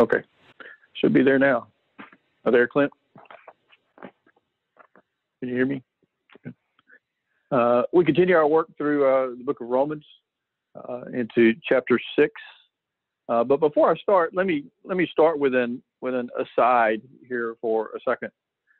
Okay. Should be there now. Are there, Clint? Can you hear me? We continue our work through the book of Romans into chapter 6. But before I start, let me start with an aside here for a second.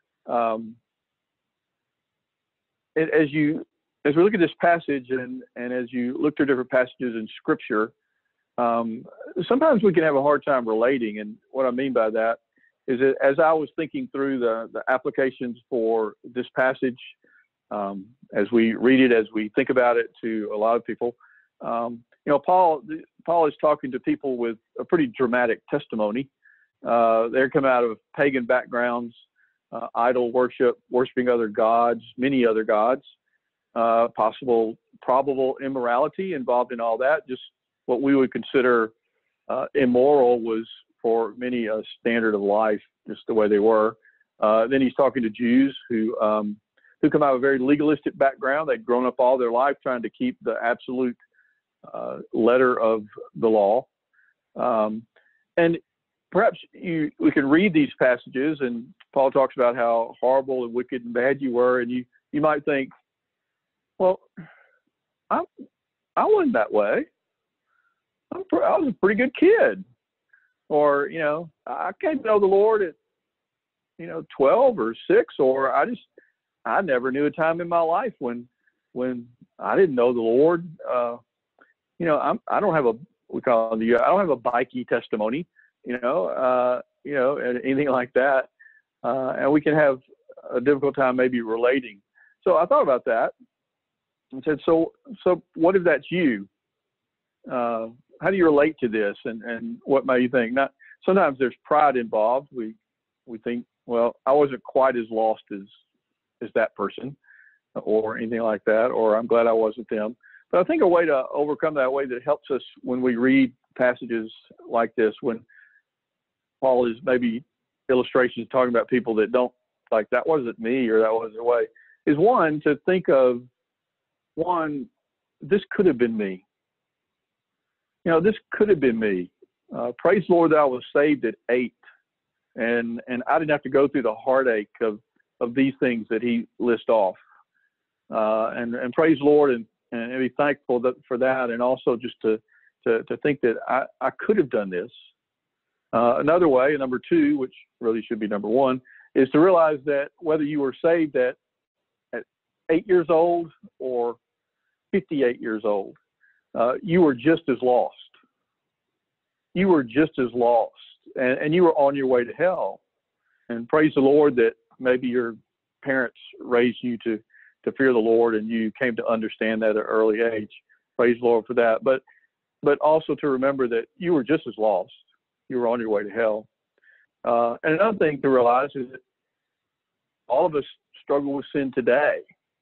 As we look at this passage and as you look through different passages in Scripture, sometimes we can have a hard time relating. And what I mean by that is that as I was thinking through the applications for this passage, as we read it, as we think about it to a lot of people, Paul is talking to people with a pretty dramatic testimony. They come out of pagan backgrounds, idol worship, worshiping other gods, many other gods, probable immorality involved in all that. Just what we would consider immoral was for many a standard of life, just the way they were. Then he's talking to Jews who come out of a very legalistic background. They'd grown up all their life trying to keep the absolute letter of the law. And perhaps we can read these passages, and Paul talks about how horrible and wicked and bad you were, and you might think, well, I wasn't that way. I was a pretty good kid. Or, I came to know the Lord at, 12 or 6, or I never knew a time in my life when I didn't know the Lord. I don't have I don't have a bikey testimony, and anything like that. And we can have a difficult time maybe relating. So I thought about that and said, so what if that's you? How do you relate to this, and what may you think? Sometimes there's pride involved. We think, well, I wasn't quite as lost as that person, or anything like that, or I'm glad I wasn't them. But I think a way to overcome that, way that helps us when we read passages like this, when Paul is maybe illustrations talking about people that don't, like, that wasn't me or that wasn't the way, is to think of, this could have been me. This could have been me. Praise the Lord that I was saved at 8, and I didn't have to go through the heartache of these things that he lists off. And praise the Lord and be thankful for that, and also just to think that I could have done this. Another way, number 2, which really should be number 1, is to realize that whether you were saved at 8 years old or 58 years old, you were just as lost. You were just as lost, and you were on your way to hell. And praise the Lord that maybe your parents raised you to fear the Lord, and you came to understand that at an early age. Praise the Lord for that. But also to remember that you were just as lost. You were on your way to hell. And another thing to realize is that all of us struggle with sin today.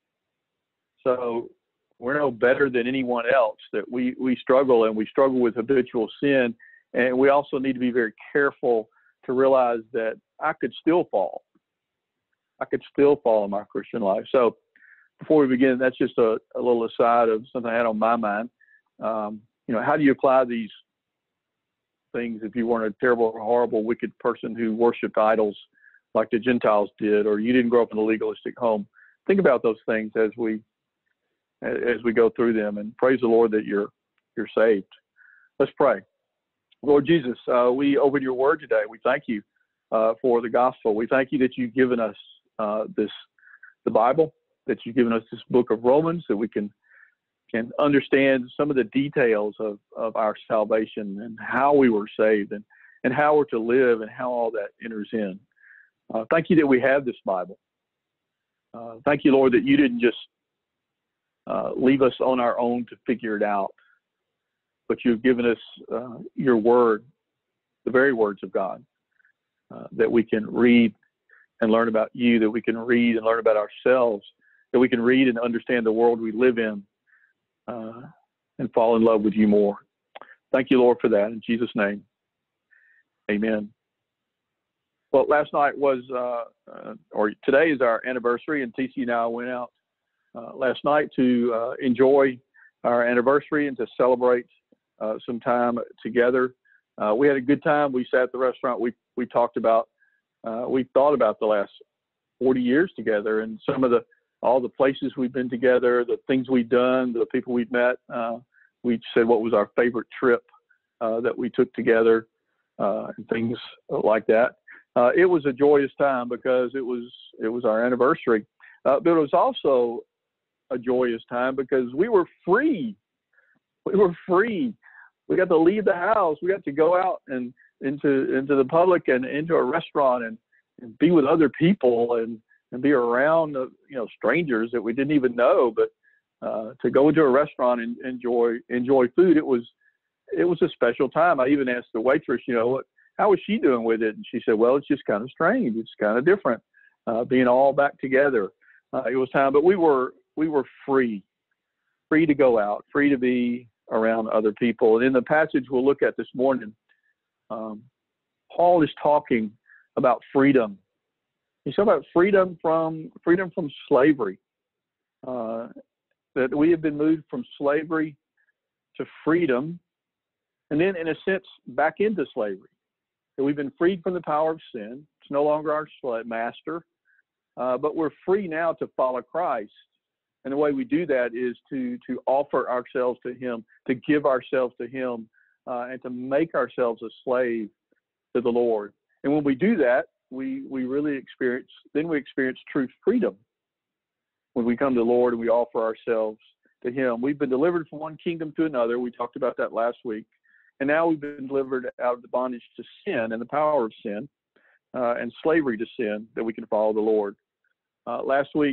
So we're no better than anyone else, that we struggle, and we struggle with habitual sin. And we also need to be very careful to realize that I could still fall. I could still fall in my Christian life. So before we begin, that's just a little aside of something I had on my mind. How do you apply these things if you weren't a terrible, horrible, wicked person who worshiped idols like the Gentiles did, or you didn't grow up in a legalistic home? Think about those things as we go through them, and praise the Lord that you're saved. Let's pray. Lord Jesus, we open your word today. We thank you for the gospel. We thank you that you've given us the Bible, that you've given us this book of Romans, that we can understand some of the details of our salvation and how we were saved, and how we're to live, and how all that enters in. Thank you that we have this Bible. Thank you, Lord, that you didn't just leave us on our own to figure it out, but you've given us your word, the very words of God, that we can read and learn about you, that we can read and learn about ourselves, that we can read and understand the world we live in, and fall in love with you more. Thank you, Lord, for that. In Jesus' name, amen. Well, last night was, or today is our anniversary, and TC and I went out last night to enjoy our anniversary and to celebrate some time together. We had a good time. We sat at the restaurant. We talked about, we thought about the last 40 years together and all the places we've been together, the things we've done, the people we've met. We said what was our favorite trip that we took together, and things like that. It was a joyous time because it was our anniversary, but it was also a joyous time because we were free. We were free. We got to leave the house. We got to go out and into the public and into a restaurant and be with other people and be around strangers that we didn't even know. But to go into a restaurant and enjoy food, it was a special time. I even asked the waitress, how was she doing with it? And she said, well, it's just kind of strange. It's kind of different, being all back together. It was time, but we were free to go out, free to be around other people. And in the passage we'll look at this morning, Paul is talking about freedom. He's talking about freedom from slavery, that we have been moved from slavery to freedom, and then in a sense back into slavery. That we've been freed from the power of sin. It's no longer our master, but we're free now to follow Christ. And the way we do that is to offer ourselves to Him, to give ourselves to Him, and to make ourselves a slave to the Lord. And when we do that, we really experience true freedom. When we come to the Lord and we offer ourselves to Him, we've been delivered from one kingdom to another. We talked about that last week. And now we've been delivered out of the bondage to sin and the power of sin, and slavery to sin, that we can follow the Lord. Last week,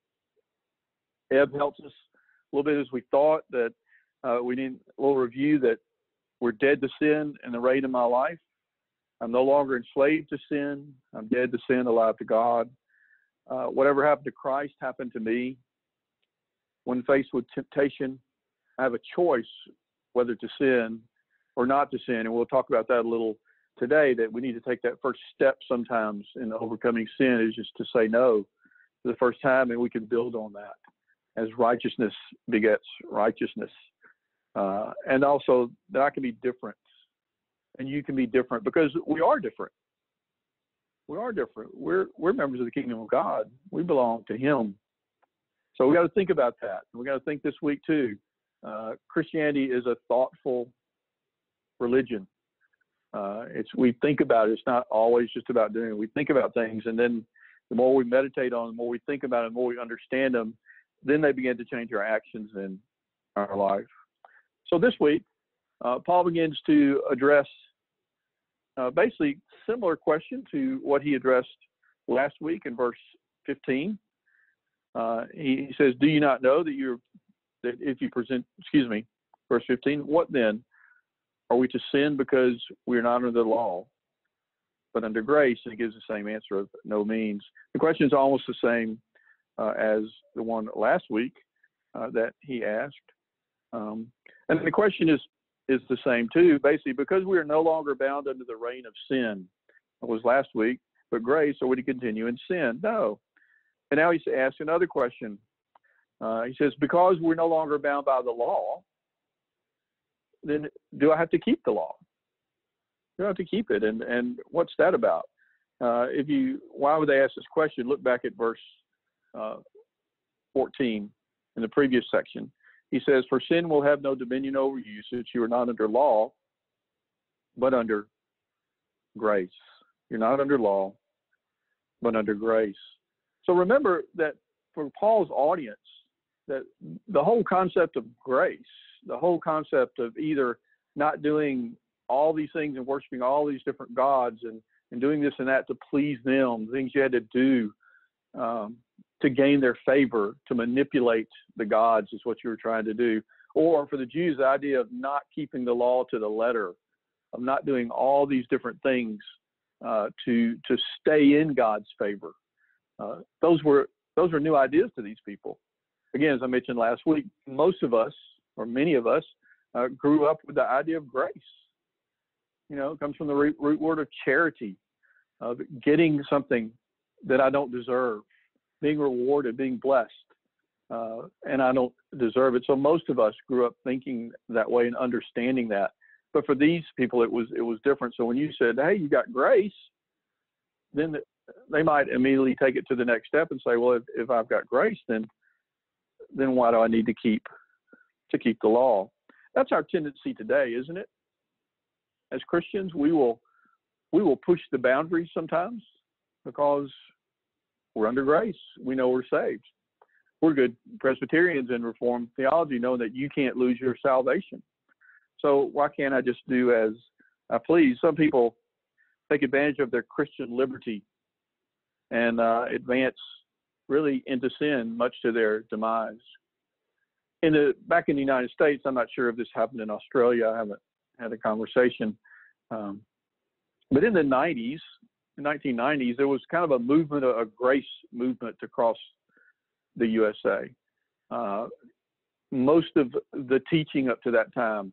Eb helped us a little bit as we thought that we need a little review that we're dead to sin in the reign of my life. I'm no longer enslaved to sin. I'm dead to sin, alive to God. Whatever happened to Christ happened to me. When faced with temptation, I have a choice whether to sin or not to sin. And we'll talk about that a little today, that we need to take that first step sometimes in overcoming sin is just to say no for the first time, and we can build on that as righteousness begets righteousness. And also that I can be different and you can be different, because we are different. We are different. We're members of the kingdom of God. We belong to Him. So we got to think about that. And we got to think this week too. Christianity is a thoughtful religion. We think about it. It's not always just about doing it. We think about things, and then the more we meditate on them, the more we think about it, the more we understand them, then they begin to change our actions in our life. So this week, Paul begins to address basically similar question to what he addressed last week in verse 15. He says, do you not know that if you present, verse 15, what then? Are we to sin because we are not under the law, but under grace? And he gives the same answer of no means. The question is almost the same as the one last week that he asked. And the question is the same too, basically, because we are no longer bound under the reign of sin. It was last week, but grace, are we to continue in sin? No. And now he's asked another question. He says, because we're no longer bound by the law, then do I have to keep the law? Do I have to keep it? And what's that about? Why would they ask this question? Look back at verse 14 in the previous section. He says, for sin will have no dominion over you, since you are not under law, but under grace. You're not under law, but under grace. So remember that for Paul's audience, that the whole concept of grace, the whole concept of either not doing all these things and worshiping all these different gods and doing this and that to please them, things you had to do to gain their favor, to manipulate the gods is what you were trying to do. Or for the Jews, the idea of not keeping the law to the letter, of not doing all these different things to stay in God's favor. Those were new ideas to these people. Again, as I mentioned last week, most of us, or many of us, grew up with the idea of grace. It comes from the root word of charity, of getting something that I don't deserve, being rewarded, being blessed, and I don't deserve it. So most of us grew up thinking that way and understanding that. But for these people, it was different. So when you said, "Hey, you got grace," then they might immediately take it to the next step and say, "Well, if I've got grace, then why do I need to keep the law?" That's our tendency today, isn't it? As Christians, we will push the boundaries sometimes because we're under grace. We know we're saved. We're good Presbyterians in Reformed theology know that you can't lose your salvation. So why can't I just do as I please? Some people take advantage of their Christian liberty and advance really into sin, much to their demise. Back in the United States, I'm not sure if this happened in Australia. I haven't had a conversation. But in the 1990s, there was kind of a movement, a grace movement across the USA. Most of the teaching up to that time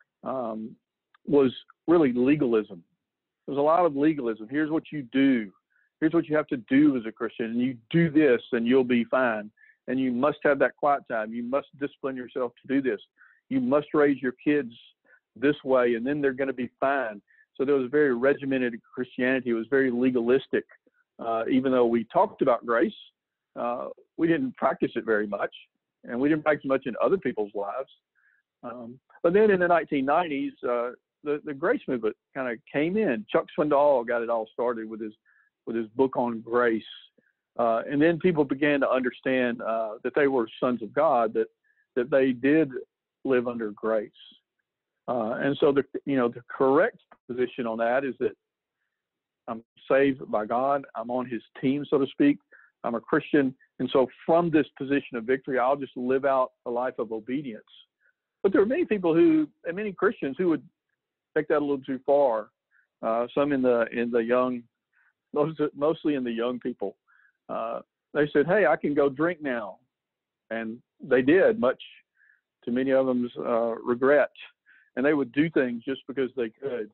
was really legalism. There was a lot of legalism. Here's what you do. Here's what you have to do as a Christian. And you do this and you'll be fine. And you must have that quiet time. You must discipline yourself to do this. You must raise your kids this way, and then they're going to be fine. So there was very regimented Christianity. It was very legalistic. Even though we talked about grace, we didn't practice it very much, and we didn't practice much in other people's lives. But then in the 1990s, the grace movement kind of came in. Chuck Swindoll got it all started with his book on grace. And then people began to understand that they were sons of God, that they did live under grace. And so the correct position on that is that I'm saved by God. I'm on his team, so to speak. I'm a Christian. And so from this position of victory, I'll just live out a life of obedience. But there are many people and many Christians who would take that a little too far. Some in the young, mostly in the young people. They said, "Hey, I can go drink now." And they did, much to many of them's regret. And they would do things just because they could.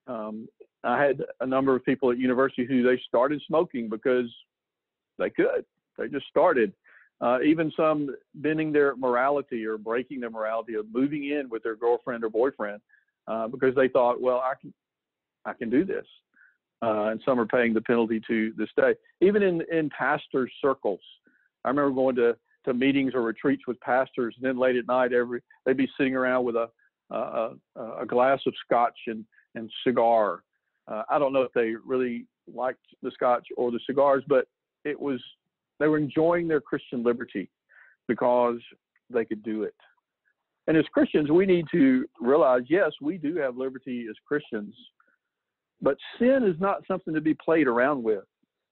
I had a number of people at university who they started smoking because they could. They just started. Even some bending their morality or breaking their morality of moving in with their girlfriend or boyfriend because they thought, well, I can do this. And some are paying the penalty to this day. Even in pastor circles, I remember going to meetings or retreats with pastors, and then late at night, they'd be sitting around with a glass of scotch and cigar. I don't know if they really liked the scotch or the cigars, but they were enjoying their Christian liberty because they could do it. And as Christians, we need to realize, yes, we do have liberty as Christians, but sin is not something to be played around with.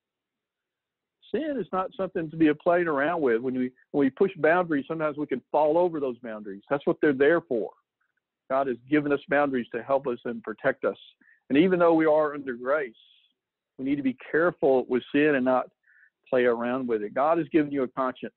Sin is not something to be played around with. When we push boundaries, sometimes we can fall over those boundaries. That's what they're there for. God has given us boundaries to help us and protect us. And even though we are under grace, we need to be careful with sin and not play around with it. God has given you a conscience.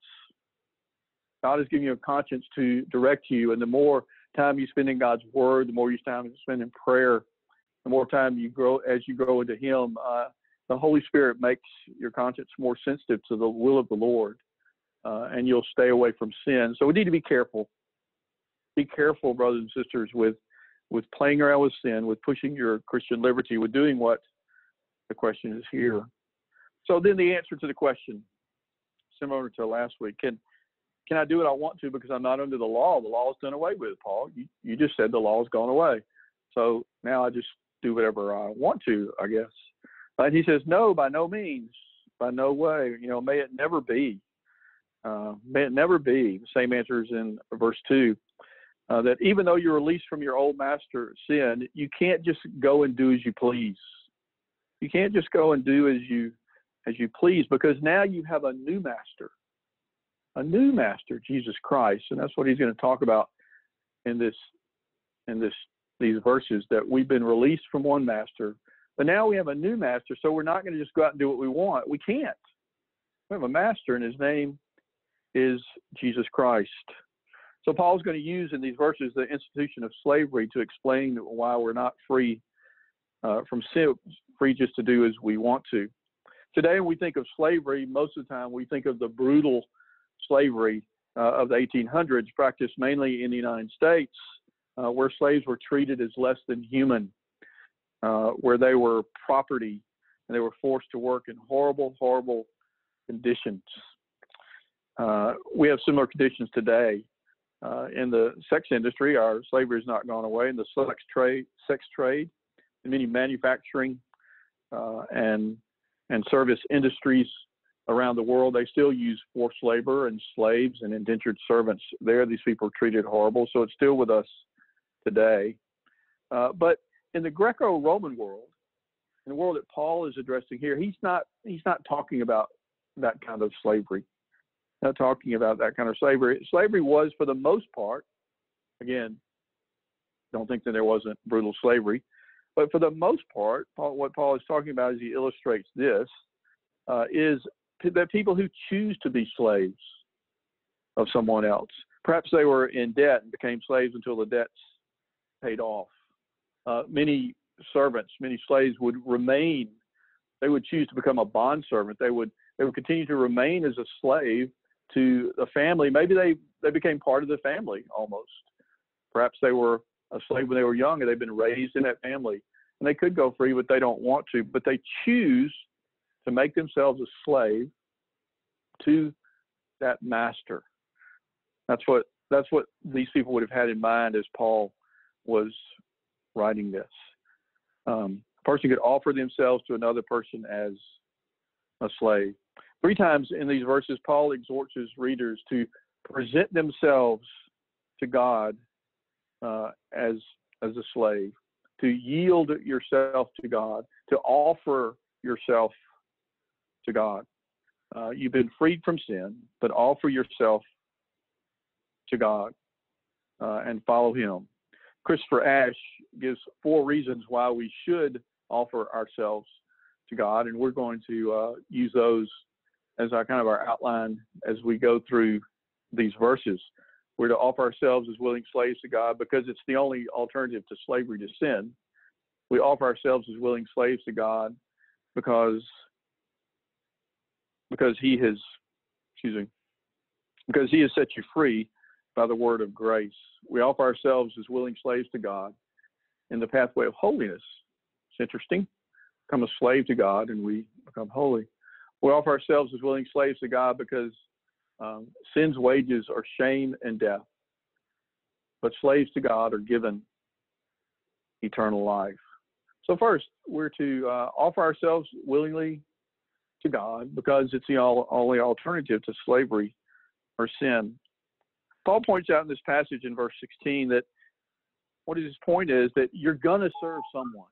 God has given you a conscience to direct you. And the more time you spend in God's word, the more time you spend in prayer, the more time you grow as you grow into him, the Holy Spirit makes your conscience more sensitive to the will of the Lord, and you'll stay away from sin. So we need to be careful. Be careful, brothers and sisters, with playing around with sin, with pushing your Christian liberty, with doing what the question is here. So then the answer to the question, similar to last week, can I do what I want to because I'm not under the law? The law is done away with, Paul. You just said the law has gone away. So now I just do whatever I want to, I guess. And he says, no, by no means, by no way. May it never be. May it never be. The same answer is in verse 2. That even though you're released from your old master sin, you can't just go and do as you please. You can't just go and do as you please, because now you have a new master, Jesus Christ. And that's what he's going to talk about in these verses, that we've been released from one master, but now we have a new master. So we're not going to just go out and do what we want. We can't. We have a master, and his name is Jesus Christ. So Paul's going to use in these verses the institution of slavery to explain why we're not free from sin, free just to do as we want to. Today, when we think of slavery, most of the time we think of the brutal slavery of the 1800s, practiced mainly in the United States. where slaves were treated as less than human, where they were property and they were forced to work in horrible, horrible conditions. We have similar conditions today. In the sex industry, our slavery has not gone away. In the sex trade, in many manufacturing and service industries around the world, they still use forced labor and slaves and indentured servants. There, these people are treated horrible. So it's still with us today. But in the Greco-Roman world, in the world that Paul is addressing here, he's not talking about that kind of slavery. Not talking about that kind of slavery. Slavery was, for the most part, again, don't think that there wasn't brutal slavery, but for the most part, what Paul is talking about as he illustrates this is that people who choose to be slaves of someone else, perhaps they were in debt and became slaves until the debt's paid off. Many servants, many slaves would remain. They would choose to become a bondservant. They would continue to remain as a slave to a family. Maybe they became part of the family almost. Perhaps they were a slave when they were young and they've been raised in that family. And they could go free, but they don't want to. But they choose to make themselves a slave to that master. That's what these people would have had in mind as Paul was writing this. A person could offer themselves to another person as a slave. 3 times in these verses, Paul exhorts his readers to present themselves to God as a slave, to yield yourself to God, to offer yourself to God. You've been freed from sin, but offer yourself to God and follow him. Christopher Ash gives 4 reasons why we should offer ourselves to God, and we're going to use those as our outline as we go through these verses. We're to offer ourselves as willing slaves to God because it's the only alternative to slavery to sin. We offer ourselves as willing slaves to God because he has set you free by the word of grace. We offer ourselves as willing slaves to God in the pathway of holiness. It's interesting. Become a slave to God and we become holy. We offer ourselves as willing slaves to God because sin's wages are shame and death. But slaves to God are given eternal life. So first, we're to offer ourselves willingly to God because it's the only alternative to slavery or sin. Paul points out in this passage in verse 16 that what his point is that you're going to serve someone.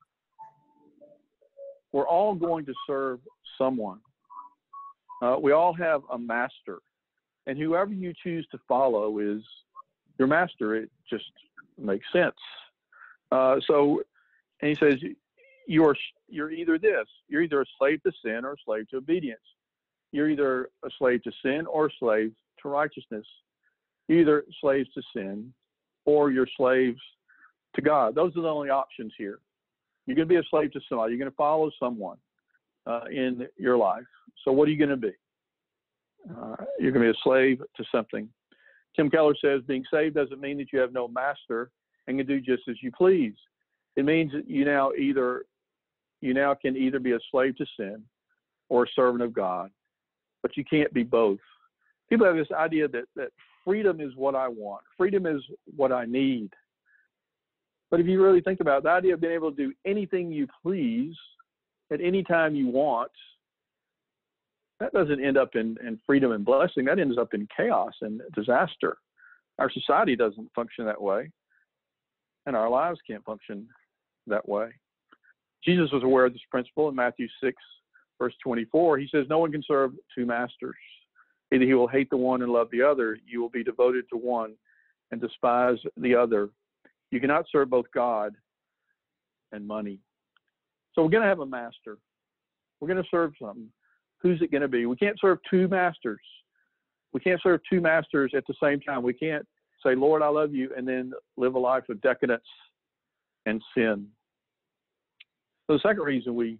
We're all going to serve someone. We all have a master, and whoever you choose to follow is your master. It just makes sense. And he says, you're either this. You're either a slave to sin or a slave to obedience. You're either a slave to sin or a slave to righteousness. You're either slaves to sin or you're slaves to God. Those are the only options here. You're going to be a slave to somebody. You're going to follow someone in your life. So what are you going to be? You're going to be a slave to something. Tim Keller says being saved doesn't mean that you have no master and can do just as you please. It means that you now can either be a slave to sin or a servant of God, but you can't be both. People have this idea that freedom is what I want. Freedom is what I need. But if you really think about it, the idea of being able to do anything you please at any time you want, that doesn't end up in freedom and blessing. That ends up in chaos and disaster. Our society doesn't function that way, and our lives can't function that way. Jesus was aware of this principle in Matthew 6, verse 24. He says, no one can serve 2 masters. Either he will hate the one and love the other. You will be devoted to one and despise the other. You cannot serve both God and money. So we're going to have a master. We're going to serve something. Who's it going to be? We can't serve 2 masters. We can't serve 2 masters at the same time. We can't say, Lord, I love you, and then live a life of decadence and sin. So the second reason we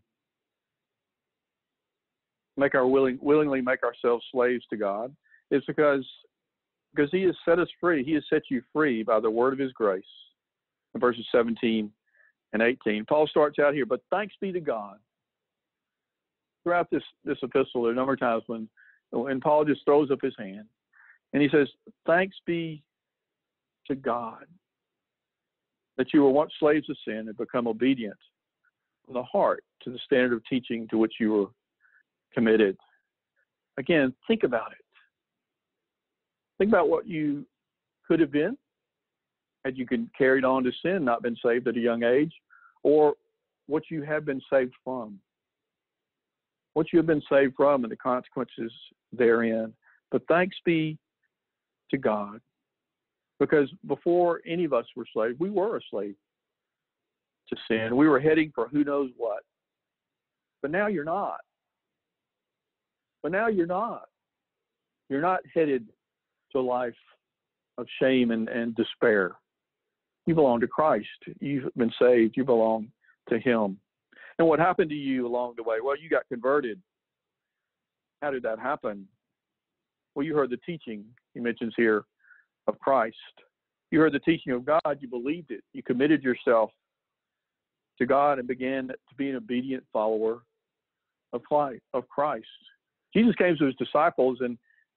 willingly make ourselves slaves to God is because he has set us free. He has set you free by the word of his grace. in verses 17 and 18. Paul starts out here, but thanks be to God. Throughout this epistle, there are a number of times when Paul just throws up his hand and he says, thanks be to God that you were once slaves of sin and become obedient from the heart to the standard of teaching to which you were committed. Again, think about it. Think about what you could have been had you carried on to sin, not been saved at a young age, or what you have been saved from. What you have been saved from and the consequences therein. But thanks be to God. Because before any of us were slaves, we were a slave to sin. We were heading for who knows what. But now you're not. But now you're not. You're not headed to a life of shame and despair. You belong to Christ. You've been saved. You belong to Him. And what happened to you along the way? Well, you got converted. How did that happen? Well, you heard the teaching he mentions here of Christ. You heard the teaching of God. You believed it. You committed yourself to God and began to be an obedient follower of Christ. Jesus came to his disciples and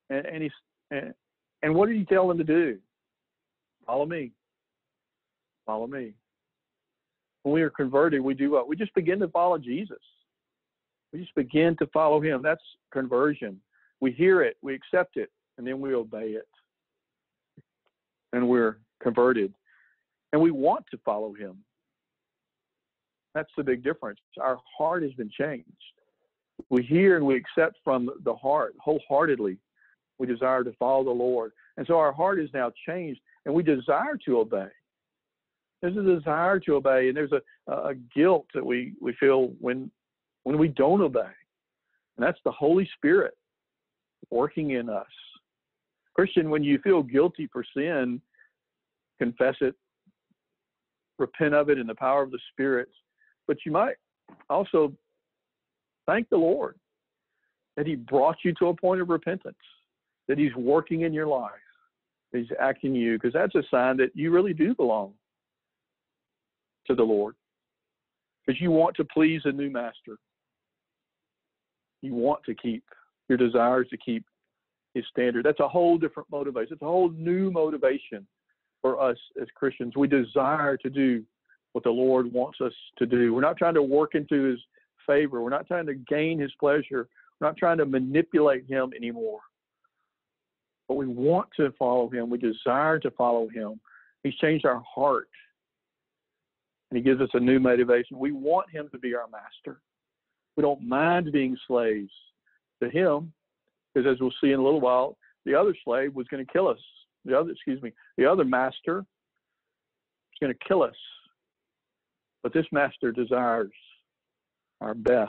what did he tell them to do? Follow me. Follow me. When we are converted, we do what? We just begin to follow Jesus. We just begin to follow Him. That's conversion. We hear it, we accept it, and then we obey it. And we're converted. And we want to follow Him. That's the big difference. Our heart has been changed. We hear and we accept from the heart, wholeheartedly. We desire to follow the Lord. And so our heart is now changed, and we desire to obey. There's a desire to obey, and there's a guilt that we feel when we don't obey. And that's the Holy Spirit working in us. Christian, when you feel guilty for sin, confess it, repent of it in the power of the Spirit. But you might also thank the Lord that He brought you to a point of repentance, that He's working in your life, that He's acting in you, because that's a sign that you really do belong to the Lord, because you want to please a new master. You want to keep your desires to keep His standard. That's a whole different motivation. It's a whole new motivation for us as Christians. We desire to do what the Lord wants us to do. We're not trying to work into His favor. We're not trying to gain His pleasure. We're not trying to manipulate Him anymore. But we want to follow Him. We desire to follow Him. He's changed our heart. And He gives us a new motivation. We want Him to be our master. We don't mind being slaves to Him, because as we'll see in a little while, the other slave was going to kill us. The other master was going to kill us. But this master desires our best.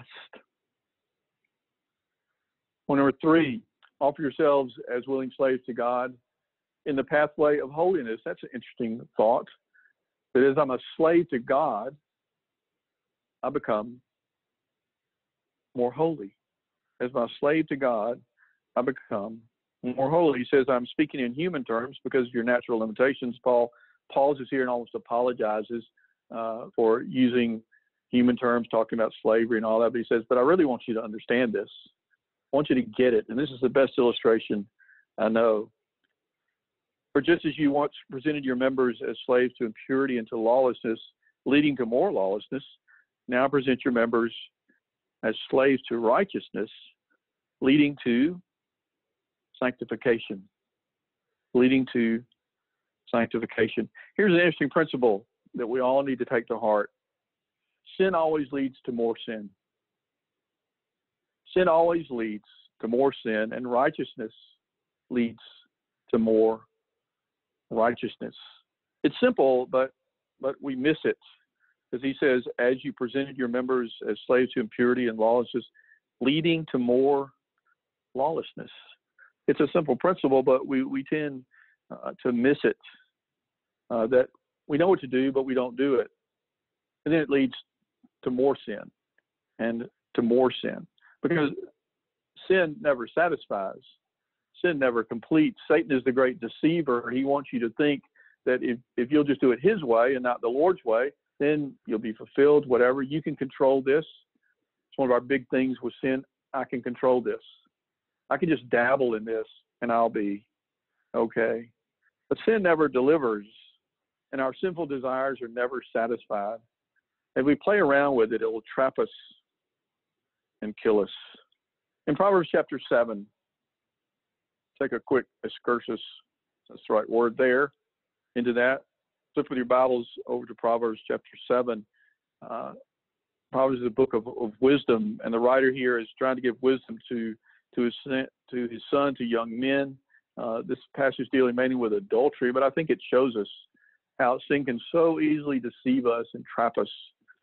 Point number 3, offer yourselves as willing slaves to God in the pathway of holiness. That's an interesting thought. That as I'm a slave to God, I become more holy. As I'm a slave to God, I become more holy. He says, I'm speaking in human terms because of your natural limitations. Paul pauses here and almost apologizes for using human terms, talking about slavery and all that. But he says, but I really want you to understand this. I want you to get it. And this is the best illustration I know. For just as you once presented your members as slaves to impurity and to lawlessness, leading to more lawlessness, now present your members as slaves to righteousness, leading to sanctification. Leading to sanctification. Here's an interesting principle that we all need to take to heart. Sin always leads to more sin. Sin always leads to more sin, and righteousness leads to more righteousness. It's simple, but we miss it, because he says, as you presented your members as slaves to impurity and lawlessness, leading to more lawlessness. It's a simple principle, but we tend to miss it, that we know what to do, but we don't do it. And then it leads to more sin and to more sin, because sin never satisfies. Sin never completes. Satan is the great deceiver. He wants you to think that if you'll just do it his way and not the Lord's way, then you'll be fulfilled, whatever. You can control this. It's one of our big things with sin. I can control this. I can just dabble in this and I'll be okay. But sin never delivers, and our sinful desires are never satisfied. If we play around with it, it will trap us and kill us. In Proverbs chapter 7, take a quick excursus, that's the right word there, into that. Flip with your Bibles over to Proverbs chapter 7. Proverbs is a book of wisdom, and the writer here is trying to give wisdom to his son, to young men. This passage dealing mainly with adultery, but I think it shows us how sin can so easily deceive us and trap us.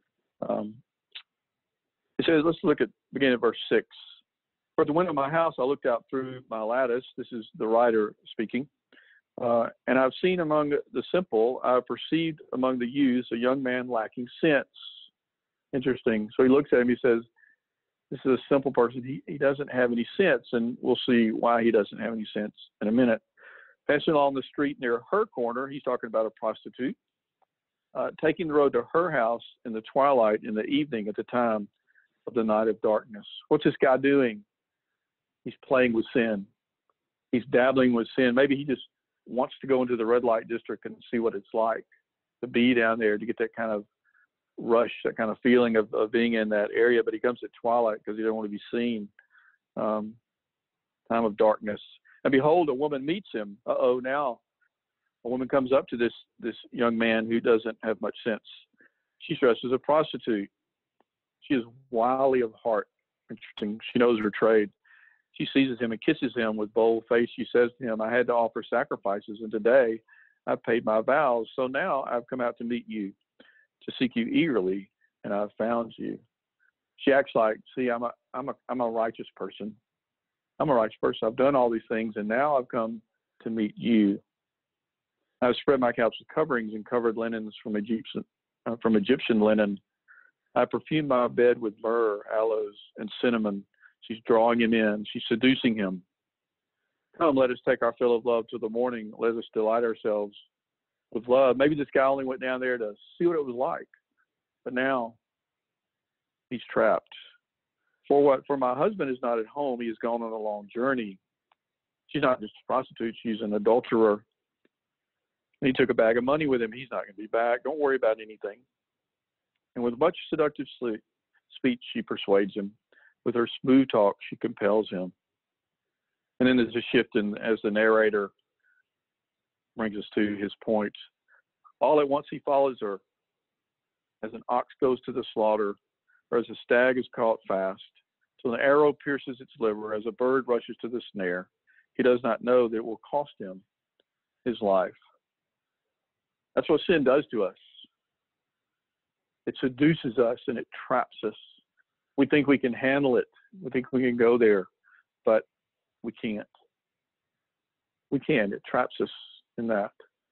It says, let's look at beginning at verse 6. For the window of my house, I looked out through my lattice. This is the writer speaking. And I've seen among the simple, I've perceived among the youths a young man lacking sense. Interesting. So he looks at him, he says, this is a simple person. He doesn't have any sense, and we'll see why he doesn't have any sense in a minute. Passing along the street near her corner, he's talking about a prostitute, taking the road to her house in the twilight, in the evening, at the time of the night of darkness. What's this guy doing? He's playing with sin. He's dabbling with sin. Maybe he just wants to go into the red light district and see what it's like to be down there, to get that kind of rush, that kind of feeling of being in that area. But he comes at twilight because he doesn't want to be seen. Time of darkness. And behold, a woman meets him. Now a woman comes up to this young man who doesn't have much sense. She's dressed as a prostitute. She is wily of heart. Interesting. She knows her trade. She seizes him and kisses him with bold face. She says to him, I had to offer sacrifices, and today I've paid my vows. So now I've come out to meet you, to seek you eagerly, and I've found you. She acts like, see, I'm a righteous person. I'm a righteous person. I've done all these things, and now I've come to meet you. I've spread my couch with coverings and covered linens from Egyptian linen. I perfumed my bed with myrrh, aloes, and cinnamon. She's drawing him in. She's seducing him. Come, let us take our fill of love till the morning. Let us delight ourselves with love. Maybe this guy only went down there to see what it was like, but now he's trapped. For my husband is not at home. He has gone on a long journey. She's not just a prostitute. She's an adulterer. And he took a bag of money with him. He's not going to be back. Don't worry about anything. And with much seductive speech, she persuades him. With her smooth talk, she compels him. And then there's a shift as the narrator brings us to his point. All at once he follows her, as an ox goes to the slaughter, or as a stag is caught fast, till an arrow pierces its liver, as a bird rushes to the snare. He does not know that it will cost him his life. That's what sin does to us. It seduces us and it traps us. We think we can handle it. We think we can go there, but we can't. We can't. It traps us in that.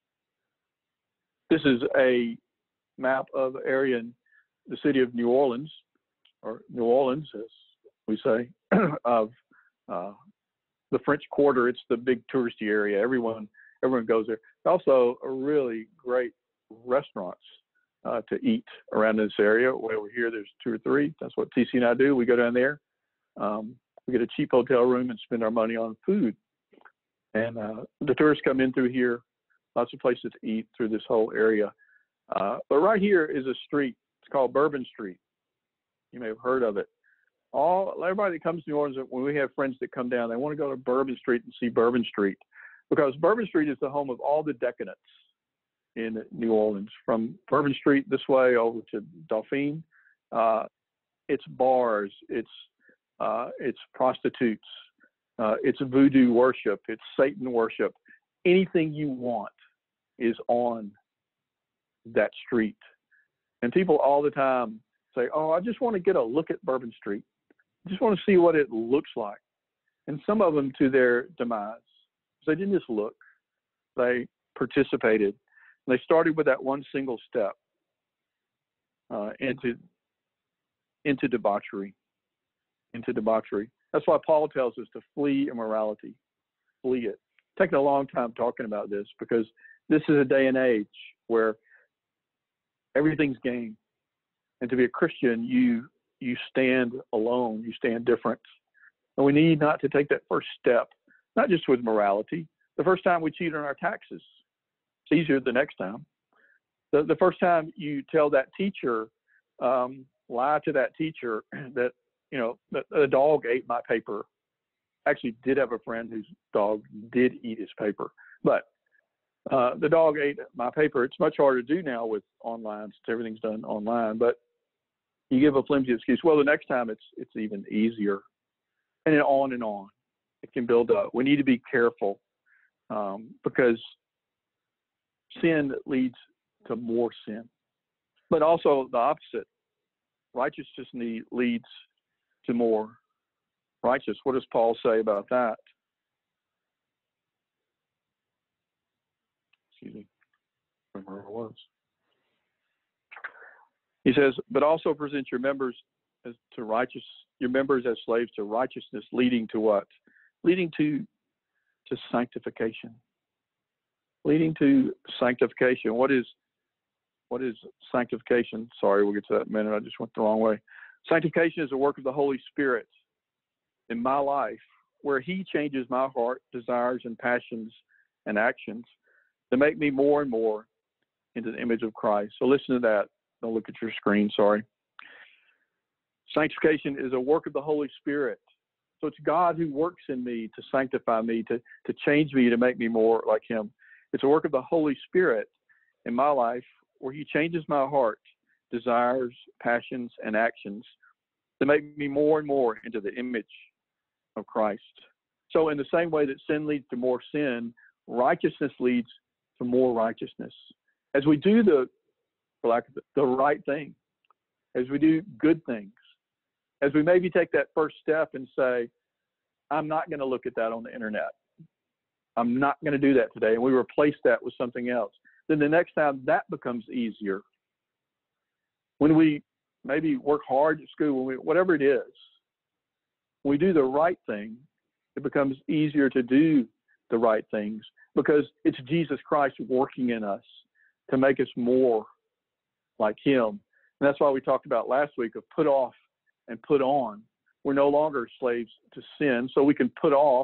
This is a map of the area in the city of New Orleans, or New Orleans, as we say, of the French Quarter. It's the big touristy area. Everyone goes there. Also, a really great restaurants to eat around this area. Well, over here, there's 2 or 3. That's what TC and I do. We go down there. We get a cheap hotel room and spend our money on food. And the tourists come in through here. Lots of places to eat through this whole area. But right here is a street. It's called Bourbon Street. You may have heard of it. Everybody that comes to New Orleans, when we have friends that come down, they want to go to Bourbon Street and see Bourbon Street, because Bourbon Street is the home of all the decadence in New Orleans. From Bourbon Street this way over to Dauphine, it's bars, it's prostitutes, it's voodoo worship, it's Satan worship. Anything you want is on that street. And people all the time say, oh, I just want to get a look at Bourbon Street. I just want to see what it looks like. And some of them to their demise. They didn't just look. They participated. And they started with that one single step into debauchery. Into debauchery. That's why Paul tells us to flee immorality. Flee it. taken a long time talking about this because this is a day and age where everything's game. And to be a Christian, you stand alone, you stand different. And we need not to take that first step, not just with morality. The first time we cheat on our taxes, it's easier the next time. The first time you tell that teacher, lie to that teacher that, that a dog ate my paper. Actually did have a friend whose dog did eat his paper, but the dog ate my paper. It's much harder to do now with online, since everything's done online, but you give a flimsy excuse. Well, the next time it's even easier, and then on and on. It can build up. We need to be careful because sin leads to more sin, but also the opposite. Righteousness leads to more righteous. What does Paul say about that? Excuse me. I don't remember where it was. He says, but also present your members as slaves to righteousness, leading to what? Leading to sanctification. Leading to sanctification. What is sanctification? Sorry, we'll get to that in a minute. I just went the wrong way. Sanctification is a work of the Holy Spirit in my life, where He changes my heart, desires, and passions and actions to make me more and more into the image of Christ. So listen to that. Don't look at your screen, sorry. Sanctification is a work of the Holy Spirit. So it's God who works in me to sanctify me, to change me, to make me more like Him. It's a work of the Holy Spirit in my life where He changes my heart, desires, passions, and actions to make me more and more into the image of Christ. So in the same way that sin leads to more sin, righteousness leads to more righteousness. As we do the right thing, as we do good things, as we maybe take that first step and say, I'm not going to look at that on the internet. I'm not going to do that today. And we replace that with something else. Then the next time that becomes easier. When we maybe work hard at school, whatever it is, when we do the right thing, it becomes easier to do the right things because it's Jesus Christ working in us to make us more like Him. And that's why we talked about last week of put off and put on. We're no longer slaves to sin, so we can put off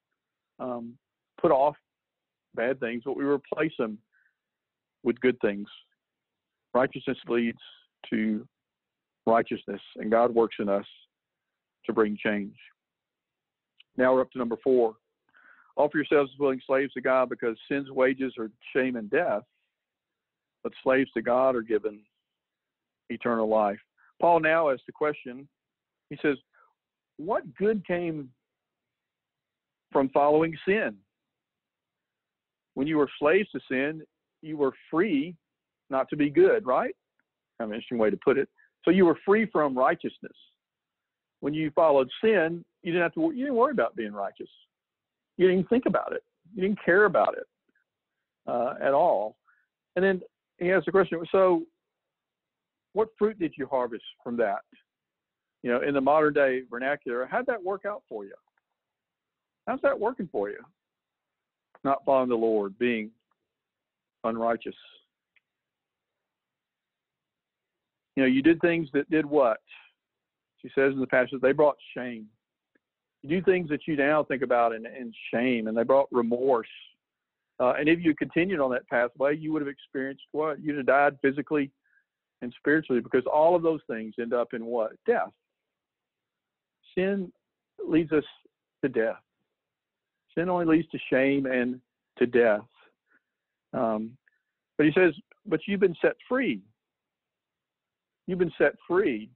bad things, but we replace them with good things. Righteousness leads to righteousness, and God works in us to bring change. Now we're up to number 4. Offer yourselves as willing slaves to God, because sin's wages are shame and death, but slaves to God are given eternal life. Paul now asks the question, he says, what good came from following sin? When you were slaves to sin, you were free not to be good, right? Kind of an interesting way to put it. So you were free from righteousness. When you followed sin, you didn't worry about being righteous. You didn't even think about it. You didn't care about it at all. And then he asks the question, so what fruit did you harvest from that? In the modern day vernacular, how'd that work out for you? How's that working for you? Not following the Lord, being unrighteous. You did things that did what? She says in the passage, they brought shame. You do things that you now think about in shame, and they brought remorse. And if you continued on that pathway, you would have experienced what? You'd have died physically and spiritually, because all of those things end up in what? Death. Sin leads us to death. Sin only leads to shame and to death. But he says, but you've been set free. You've been set free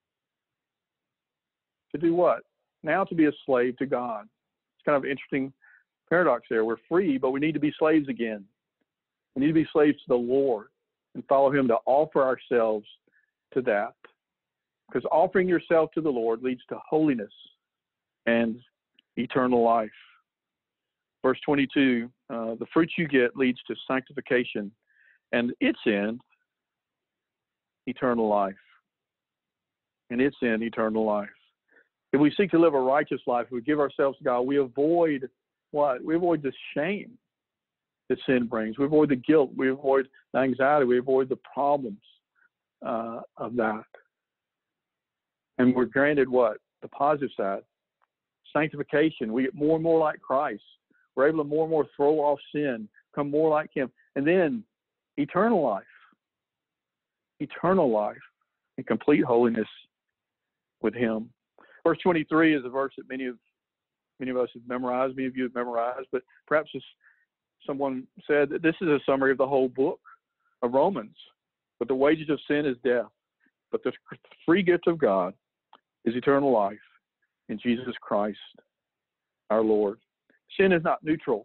to do what? Now to be a slave to God. It's kind of an interesting paradox there. We're free, but we need to be slaves again. We need to be slaves to the Lord and follow Him, to offer ourselves to that. Because offering yourself to the Lord leads to holiness and eternal life. Verse 22, the fruit you get leads to sanctification, and its end, eternal life. And its end, eternal life. If we seek to live a righteous life, we give ourselves to God, we avoid what? We avoid the shame that sin brings. We avoid the guilt. We avoid the anxiety. We avoid the problems of that. And we're granted what? The positive side. Sanctification. We get more and more like Christ. We're able to more and more throw off sin, become more like Him. And then eternal life. Eternal life and complete holiness with Him. Verse 23 is a verse that many of us have memorized, many of you have memorized, but perhaps as someone said that this is a summary of the whole book of Romans. But the wages of sin is death, but the free gift of God is eternal life in Jesus Christ our Lord. Sin is not neutral.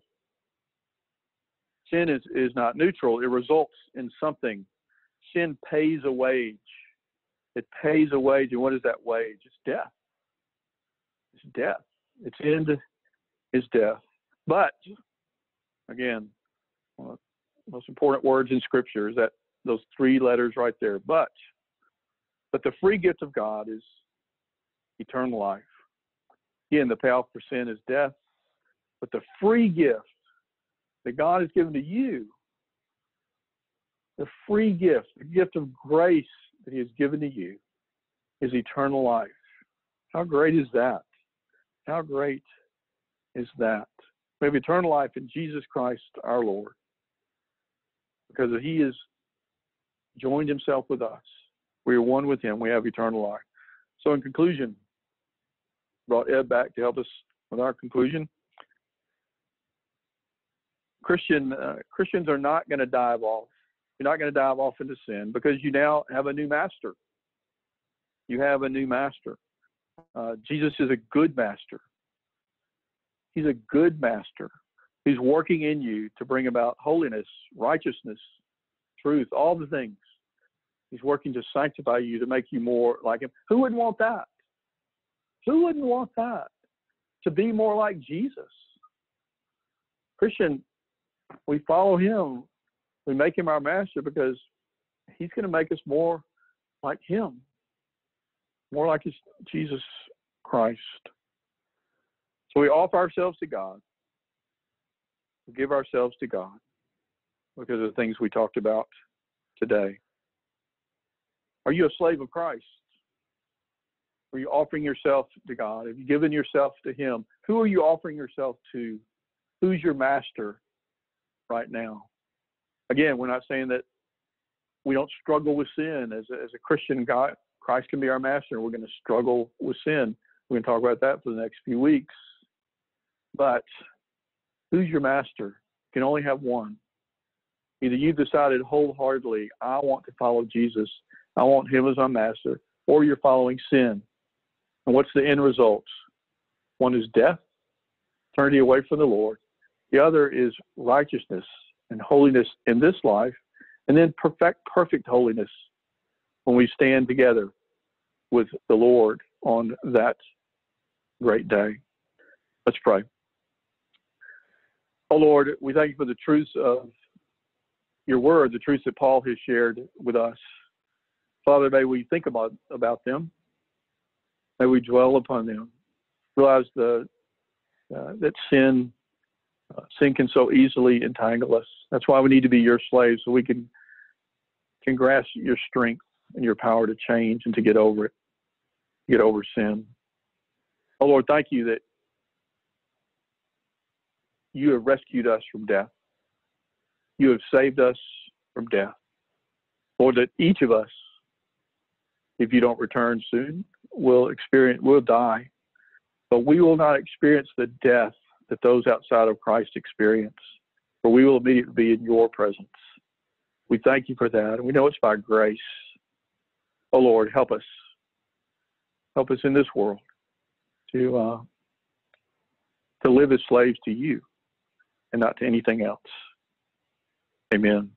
Sin is not neutral. It results in something. Sin pays a wage. It pays a wage. And what is that wage? It's death. It's death. Its end is death. But, again, one of the most important words in Scripture is that those three letters right there. But the free gift of God is eternal life. Again, the payoff for sin is death. But the free gift that God has given to you, the free gift, the gift of grace that He has given to you, is eternal life. How great is that? How great is that? We have eternal life in Jesus Christ our Lord. Because He has joined Himself with us. We are one with Him. We have eternal life. So in conclusion, brought Ed back to help us with our conclusion. Christians are not going to dive off. You're not going to dive off into sin because you now have a new master. You have a new master. Jesus is a good master. He's a good master. He's working in you to bring about holiness, righteousness, truth, all the things. He's working to sanctify you, to make you more like Him. Who wouldn't want that? Who wouldn't want that? To be more like Jesus. Christian, we follow Him. We make Him our master because He's going to make us more like Him. More like Jesus Christ. So we offer ourselves to God. We give ourselves to God because of the things we talked about today. Are you a slave of Christ? Are you offering yourself to God? Have you given yourself to Him? Who are you offering yourself to? Who's your master right now? Again, we're not saying that we don't struggle with sin. As a Christian, God, Christ can be our master, and we're going to struggle with sin. We're going to talk about that for the next few weeks. But who's your master? You can only have one. Either you've decided wholeheartedly, I want to follow Jesus, I want Him as my master, or you're following sin. And what's the end result? One is death, eternity away from the Lord. The other is righteousness and holiness in this life, and then perfect holiness when we stand together with the Lord on that great day. Let's pray. Oh Lord, we thank You for the truths of Your word, the truths that Paul has shared with us. Father, may we think about them. May we dwell upon them. Realize that sin can so easily entangle us. That's why we need to be Your slaves, so we can grasp Your strength and Your power to change and to get over it, get over sin. Oh Lord, thank You that You have rescued us from death. You have saved us from death. Lord, that each of us, if You don't return soon, will die. But we will not experience the death that those outside of Christ experience, for we will immediately be in Your presence. We thank You for that, and we know it's by grace. Oh Lord, help us. Help us in this world to live as slaves to You and not to anything else. Amen.